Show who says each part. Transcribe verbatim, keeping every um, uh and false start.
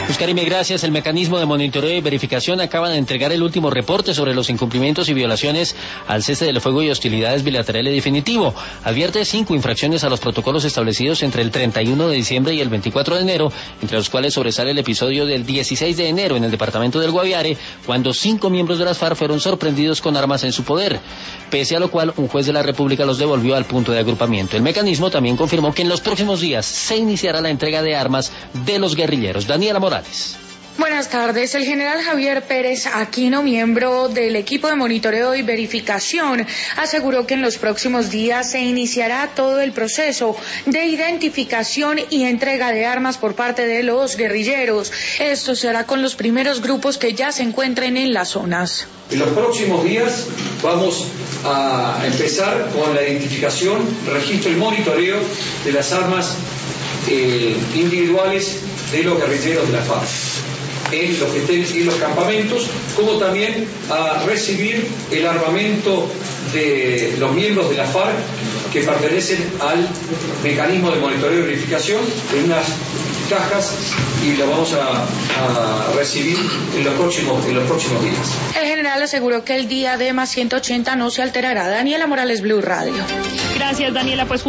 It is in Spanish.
Speaker 1: Oscarime, gracias. El mecanismo de monitoreo y verificación acaba de entregar el último reporte sobre los incumplimientos y violaciones al cese del fuego y hostilidades bilaterales definitivo. Advierte cinco infracciones a los protocolos establecidos entre el treinta y uno de diciembre y el veinticuatro de enero, entre los cuales sobresale el episodio del dieciséis de enero en el departamento del Guaviare, cuando cinco miembros de las FARC fueron sorprendidos con armas en su poder, pese a lo cual un juez de la República los devolvió al punto de agrupamiento. El mecanismo también confirmó que en los próximos días se iniciará la entrega de armas de los guerrilleros. Daniela Morales.
Speaker 2: Buenas tardes. El general Javier Pérez Aquino, miembro del equipo de monitoreo y verificación, aseguró que en los próximos días se iniciará todo el proceso de identificación y entrega de armas por parte de los guerrilleros. Esto se hará con los primeros grupos que ya se encuentren en las zonas.
Speaker 3: En los próximos días vamos a empezar con la identificación, registro y monitoreo de las armas eh, individuales de los guerrilleros de la FARC en los que estén en los campamentos, como también a recibir el armamento de los miembros de la FARC que pertenecen al mecanismo de monitoreo y verificación en unas cajas, y lo vamos a, a recibir en los próximos en los próximos días.
Speaker 2: El general aseguró que el día de más ciento ochenta no se alterará. Daniela Morales, Blue Radio.
Speaker 4: Gracias, Daniela. Pues